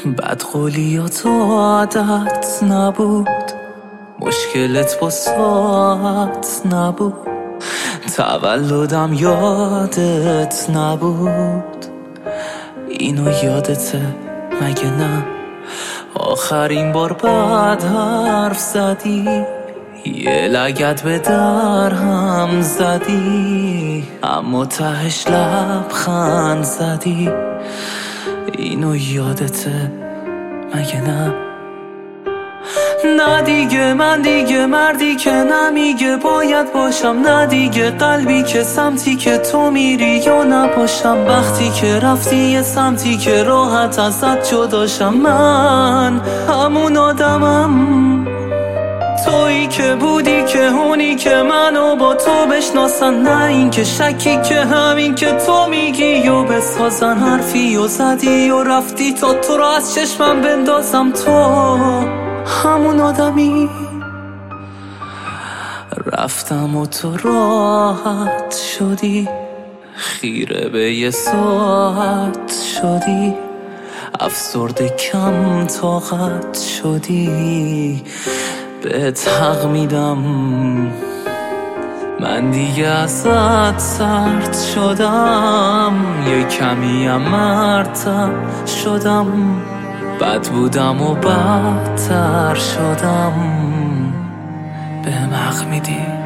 بدقولی و تو عادت نبود، مشکلت با ساعت نبود، تولدم یادت نبود. اینو یادته مگه نه؟ آخرین بار بعد حرف زدی، یه لگد به در هم زدی، اما تهش لبخند زدی. اینو یادته مگه نه؟ نه دیگه من دیگه مردی که نمیگه باید باشم، نه دیگه قلبی که سمتی که تو میری یا نباشم، وقتی که رفتی یه سمتی که راحت ازت جداشم. من همون آدمم، تویی که بودی که اونی که منو با تو بشناسن، نه این که شکی که همین که تو میگی و بسازن. حرفی و زدی و رفتی تا تو رو از چشمم بندازم. تو همون آدمی، رفتم و تو راحت شدی، خیره به یه ساعت شدی، افسرده کم طاقت شدی. بهت حق میدم من دیگه ازت سرد شدم، یه کمیم مرتب شدم، بد بودم و بدتر شدم. بهم حق میدی؟